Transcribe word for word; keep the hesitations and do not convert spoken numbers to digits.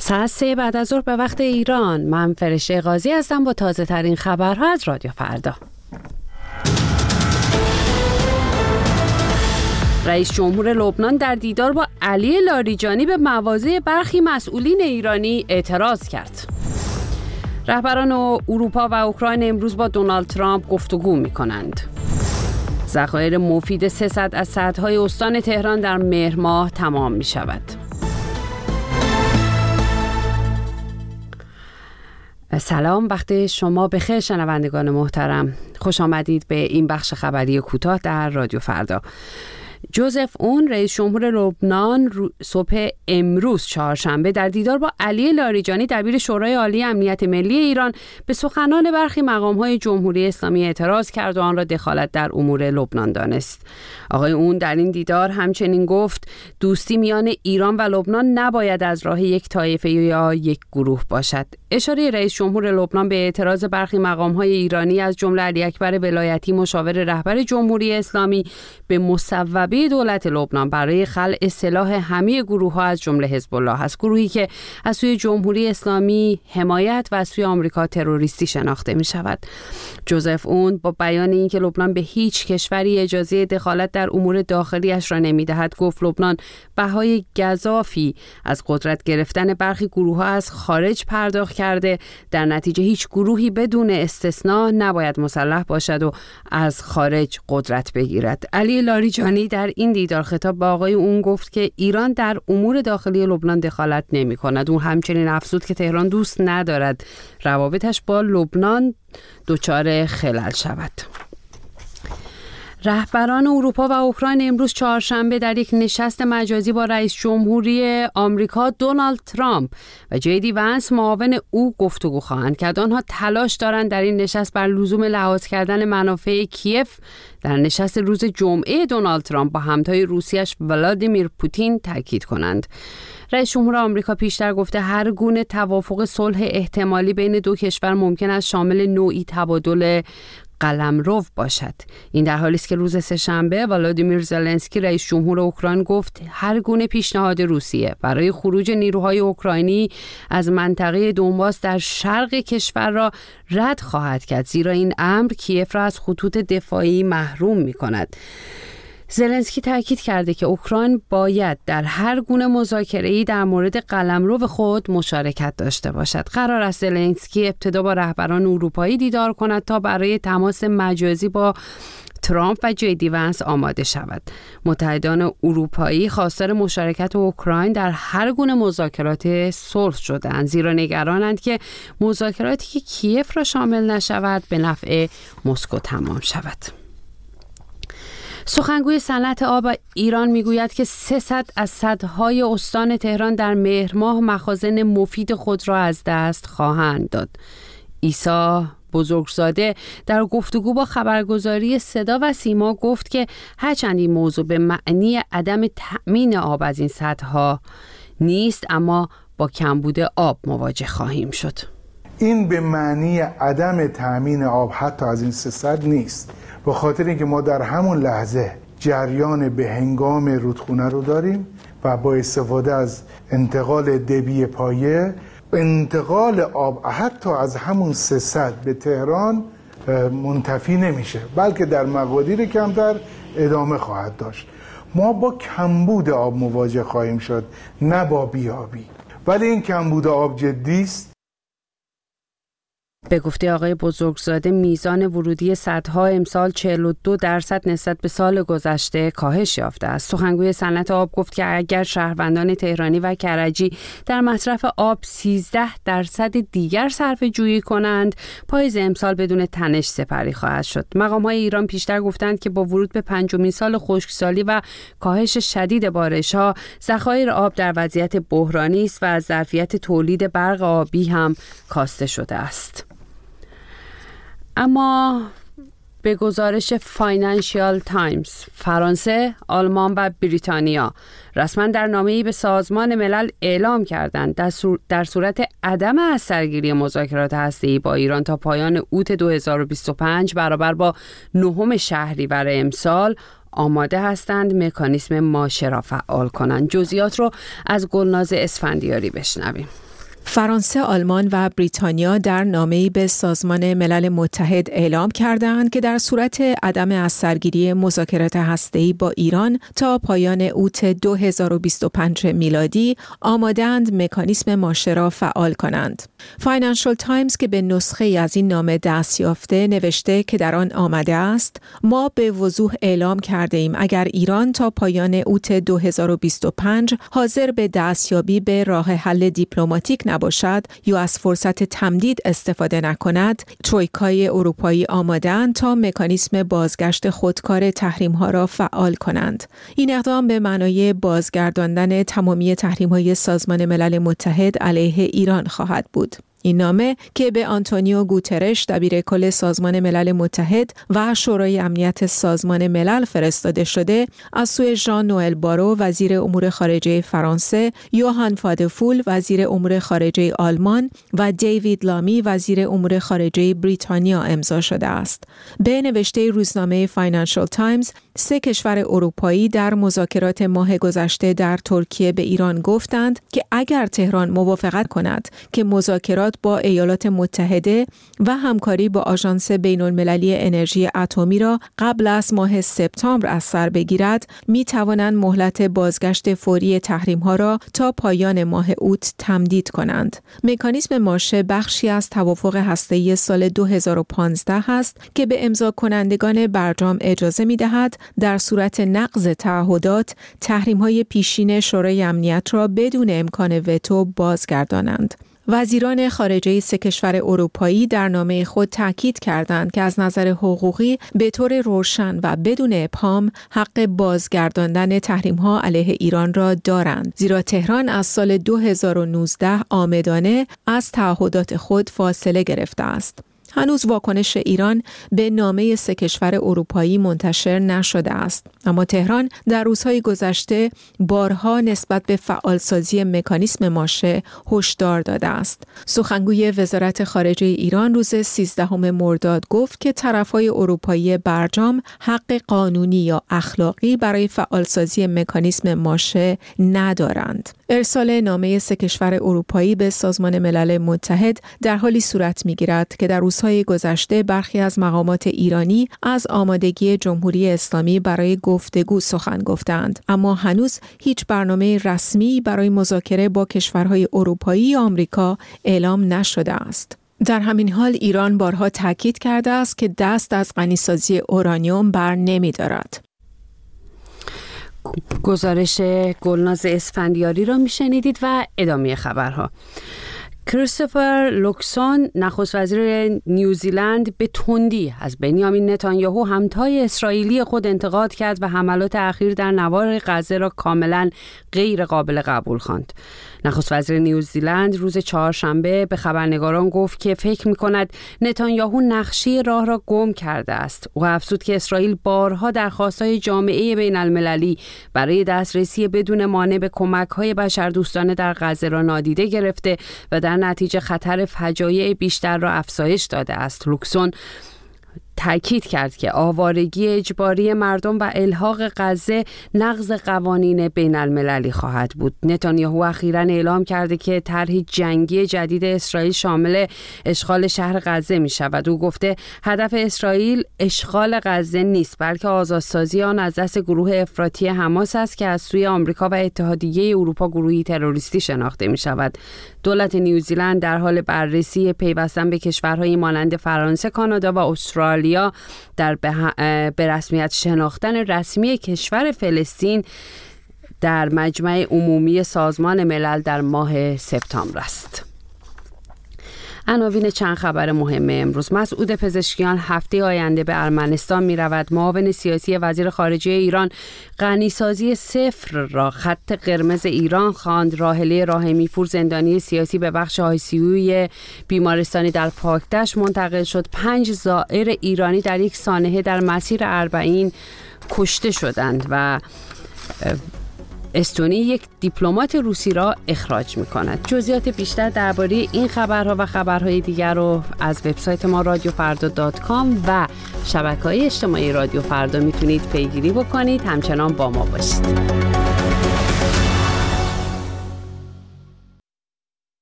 ساعت سه بعد از ظهر به وقت ایران. من فرشته قاضی هستم با تازه ترین خبرها از رادیو فردا. رئیس جمهور لبنان در دیدار با علی لاریجانی به مواضع برخی مسئولین ایرانی اعتراض کرد. رهبران اروپا و اوکراین امروز با دونالد ترامپ گفتگو می‌کنند. ذخایر مفید سیصد از سدهای استان تهران در مهر ماه تمام می‌شود. سلام، وقت شما بخیر شنوندگان محترم. خوش آمدید به این بخش خبری کوتاه در رادیو فردا. جوزف اون رئیس جمهور لبنان صبح امروز چهارشنبه در دیدار با علی لاریجانی دبیر شورای عالی امنیت ملی ایران به سخنان برخی مقام‌های جمهوری اسلامی اعتراض کرد و آن را دخالت در امور لبنان دانست. آقای اون در این دیدار همچنین گفت دوستی میان ایران و لبنان نباید از راه یک طایفه یا یک گروه باشد. اشاره رئیس جمهور لبنان به اعتراض برخی مقام‌های ایرانی از جمله علی اکبر ولایتی مشاور رهبر جمهوری اسلامی به مصوبه دولت لبنان برای خلع سلاح همه گروه‌ها از جمله حزب الله است، گروهی که از سوی جمهوری اسلامی حمایت و از سوی آمریکا تروریستی شناخته می‌شود. جوزف اون با بیان اینکه لبنان به هیچ کشوری اجازه دخالت در امور داخلیش را نمی‌دهد، گفت لبنان بهای گزافی از قدرت گرفتن برخی گروه‌ها از خارج پرداخت کرده. در نتیجه هیچ گروهی بدون استثنا نباید مسلح باشد و از خارج قدرت بگیرد. علی لاریجانی در این دیدار خطاب به آقای اون گفت که ایران در امور داخلی لبنان دخالت نمی کند. اون همچنین افزود که تهران دوست ندارد روابطش با لبنان دچار خلل شود. رهبران اروپا و اوکراین امروز چهارشنبه در یک نشست مجازی با رئیس جمهوری آمریکا دونالد ترامپ و جی دی ونس معاون او گفتگو خواهند کرد. آنها تلاش دارند در این نشست بر لزوم لحاظ کردن منافع کیف در نشست روز جمعه دونالد ترامپ با همتای روسیش ولادیمیر پوتین تاکید کنند. رئیس جمهور آمریکا پیشتر گفته هر گونه توافق صلح احتمالی بین دو کشور ممکن است شامل نوعی تبادل قلمرو باشد. این در حالی است که روز سه‌شنبه ولادیمیر زلنسکی رئیس جمهور اوکراین گفت هر گونه پیشنهاد روسیه برای خروج نیروهای اوکراینی از منطقه دونباس در شرق کشور را رد خواهد کرد، زیرا این امر کیف را از خطوط دفاعی محروم می‌کند. زلنسکی تاکید کرده که اوکراین باید در هر گونه مذاکره‌ای در مورد قلمرو خود مشارکت داشته باشد. قرار است زلنسکی ابتدا با رهبران اروپایی دیدار کند تا برای تماس مجازی با ترامپ و جی دی ونس آماده شود. متحدان اروپایی خواستار مشارکت اوکراین در هر گونه مذاکرات صلح شدند، زیرا نگرانند که مذاکراتی که کیف را شامل نشود به نفع مسکو تمام شود. سخنگوی صنعت آب ایران میگوید که سیصد از سدهای استان تهران در مهر ماه مخازن مفید خود را از دست خواهند داد. عیسی بزرگزاده در گفتگو با خبرگزاری صدا و سیما گفت که هرچند این موضوع به معنی عدم تأمین آب از این سدها نیست، اما با کمبود آب مواجه خواهیم شد. این به معنی عدم تأمین آب حتی از این سیصد نیست، به خاطر اینکه ما در همون لحظه جریان به هنگام رودخونه رو داریم و با استفاده از انتقال دبی پایه انتقال آب حتی از همون سیصد به تهران منتفی نمیشه، بلکه در مقادیر کمتر ادامه خواهد داشت. ما با کمبود آب مواجه خواهیم شد، نه با بیابی، ولی این کمبود آب جدی است. به گفته آقای بزرگزاده میزان ورودی سدها امسال چهل و دو درصد نسبت به سال گذشته کاهش یافته است. سخنگوی صنعت آب گفت که اگر شهروندان تهرانی و کرجی در مصرف آب سیزده درصد دیگر صرفه جویی کنند، پاییز امسال بدون تنش سپری خواهد شد. مقام‌های ایران پیشتر گفتند که با ورود به پنجمین سال خشکسالی و کاهش شدید بارش‌ها، ذخایر آب در وضعیت بحرانی است و از ظرفیت تولید برق آبی هم کاسته شده است. اما به گزارش فاینانشیال تایمز، فرانسه، آلمان و بریتانیا رسما در نامه‌ای به سازمان ملل اعلام کردند در, صور... در صورت عدم از سرگیری مذاکرات هسته‌ای با ایران تا پایان اوت دو هزار و بیست و پنج برابر با نهم شهریور امسال آماده هستند مکانیسم ماشه را فعال کنند. جزئیات رو از گلناز اسفندیاری بشنویم. فرانسه، آلمان و بریتانیا در نامه‌ای به سازمان ملل متحد اعلام کردند که در صورت عدم از سرگیری مذاکرات هسته‌ای با ایران تا پایان اوت دو هزار و بیست و پنج میلادی آماده‌اند مکانیسم ماشه را فعال کنند. فاینانشال تایمز که به نسخه از این نامه دست یافته نوشته که در آن آمده است: ما به وضوح اعلام کرده ایم اگر ایران تا پایان اوت دو هزار و بیست و پنج حاضر به دستیابی به راه حل دیپلماتیک نباشد یا از فرصت تمدید استفاده نکند، ترویکای اروپایی آماده‌اند تا مکانیسم بازگشت خودکار تحریم‌ها را فعال کنند. این اقدام به معنای بازگرداندن تمامی تحریم‌های سازمان ملل متحد علیه ایران خواهد بود. این نامه که به آنتونیو گوترش دبیر کل سازمان ملل متحد و شورای امنیت سازمان ملل فرستاده شده، از سوی ژان نوئل بارو وزیر امور خارجه فرانسه، یوهان فادفول وزیر امور خارجه آلمان و دیوید لامی وزیر امور خارجه بریتانیا امضا شده است. به نوشته روزنامه فاینانشال تایمز، سه کشور اروپایی در مذاکرات ماه گذشته در ترکیه به ایران گفتند که اگر تهران موافقت کند که مذاکرات با ایالات متحده و همکاری با آژانس بین‌المللی انرژی اتمی را قبل از ماه سپتامبر از سر بگیرد، می توانند مهلت بازگشت فوری تحریم‌ها را تا پایان ماه اوت تمدید کنند. مکانیسم ماشه بخشی از توافق هسته‌ای سال دو هزار و پانزده است که به امضا کنندگان برجام اجازه می دهد در صورت نقض تعهدات تحریم‌های پیشین شورای امنیت را بدون امکان وتو بازگردانند. وزیران خارجه سه کشور اروپایی در نامه خود تاکید کردند که از نظر حقوقی به طور روشن و بدون ابهام حق بازگرداندن تحریم‌ها علیه ایران را دارند، زیرا تهران از سال دو هزار و نوزده عامدانه از تعهدات خود فاصله گرفته است. هنوز واکنش ایران به نامه سه کشور اروپایی منتشر نشده است، اما تهران در روزهای گذشته بارها نسبت به فعالسازی مکانیسم ماشه هشدار داده است. سخنگوی وزارت خارجه ایران روز سیزدهم مرداد گفت که طرفهای اروپایی برجام حق قانونی یا اخلاقی برای فعالسازی مکانیسم ماشه ندارند. ارسال نامه سه کشور اروپایی به سازمان ملل متحد در حالی صورت می‌گیرد که در روزهای گذشته برخی از مقامات ایرانی از آمادگی جمهوری اسلامی برای گفتگو سخن گفتند، اما هنوز هیچ برنامه رسمی برای مذاکره با کشورهای اروپایی یا آمریکا اعلام نشده است. در همین حال ایران بارها تاکید کرده است که دست از غنیسازی اورانیوم بر نمی‌دارد. گزارش گلناز اسفندیاری را میشنیدید و ادامه خبرها. کریستوفر لوکسون نخست وزیر نیوزیلند به تندی از بنیامین نتانیاهو همتای اسرائیلی خود انتقاد کرد و حملات اخیر در نوار غزه را کاملا غیر قابل قبول خواند. نخست وزیر نیوزیلند روز چهارشنبه به خبرنگاران گفت که فکر می‌کند نتانیاهو نقشه راه را گم کرده است. او افزود که اسرائیل بارها درخواست‌های جامعه بین‌المللی برای دسترسی بدون مانع به کمک‌های بشردوستانه در غزه را نادیده گرفته و در نتیجه خطر فجایع بیشتر را افزایش داده است. لوکسون تأکید کرد که آوارگی اجباری مردم و الحاق غزه نقض قوانین بین المللی خواهد بود. نتانیاهو اخیراً اعلام کرده که طرح جنگی جدید اسرائیل شامل اشغال شهر غزه می شود. او گفته هدف اسرائیل اشغال غزه نیست، بلکه آزادسازی آن از دست گروه افراطی حماس است که از سوی آمریکا و اتحادیه اروپا گروهی تروریستی شناخته می شود. دولت نیوزیلند در حال بررسی پیوستن به کشورهایی مانند فرانسه، کانادا و استرالیا در به رسمیت شناختن رسمی کشور فلسطین در مجمع عمومی سازمان ملل در ماه سپتامبر است. عناوین چند خبر مهم امروز. مسعود پزشکیان هفته آینده به ارمنستان می رود. معاون سیاسی وزیر خارجه ایران غنیسازی صفر را خط قرمز ایران خواند. راحله راحمی پور زندانی سیاسی به بخش آی سی یو بیمارستانی در پاکدشت منتقل شد. پنج زائر ایرانی در یک سانحه در مسیر اربعین کشته شدند و استونی یک دیپلمات روسی را اخراج می‌کند. جزئیات بیشتر درباره این خبرها و خبرهای دیگر رو از وبسایت ما رادیو فردا دات کام و شبکه‌های اجتماعی رادیو فردا میتونید پیگیری بکنید. همچنان با ما باشید.